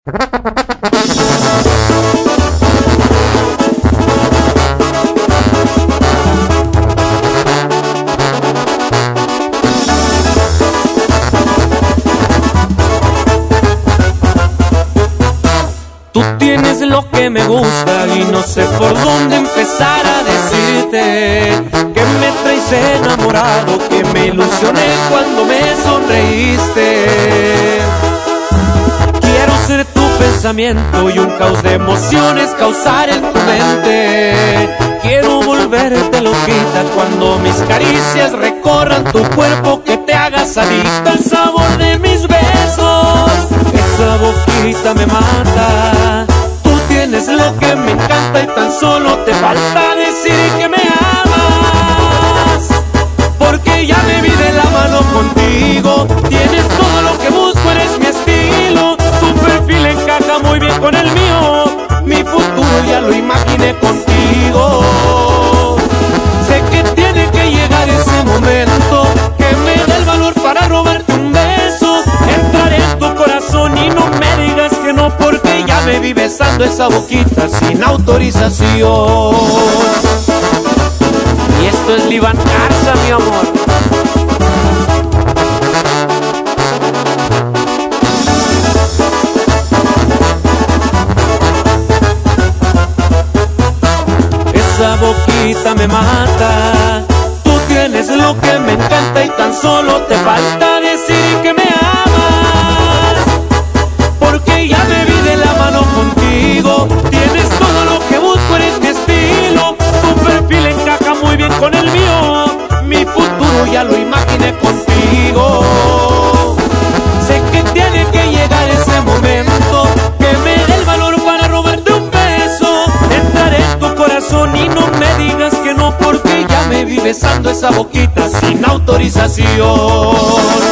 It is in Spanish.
Tú tienes lo que me gusta y no sé por dónde empezar a decirte que me traes enamorado, que me ilusioné cuando me sonreíste. Quiero ser tu pensamiento y un caos de emociones causar en tu mente. Quiero volverte loquita cuando mis caricias recorran tu cuerpo, que te hagas adicta al sabor de mis besos. Esa boquita me mata. Tú tienes lo que me encanta y tan solo te falta decir que me amas. Porque ya me vi de la mano contigo. Tienes todo lo que busco, eres mi estilo. Tu perfil encaja muy bien con el mío. Mi futuro ya lo imaginé contigo. Sé que tiene que llegar ese momento que me dé el valor para robarte un beso. Entraré en tu corazón y no me digas que no, porque ya me vi besando esa boquita sin autorización. Y esto es Livan Garza, mi amor. Esa boquita me mata. Tú tienes lo que me encanta y tan solo te falta decir que me amas. Porque ya me vi de la mano contigo. Tienes todo lo que busco, eres mi estilo. Tu perfil encaja muy bien con el mío. Mi futuro ya lo imaginé contigo. Sé que tiene que llegar ese momento que me dé el valor para robarte un beso. Entraré en tu corazón y no me digas que no, porque ya me vi besando esa boquita sin autorización.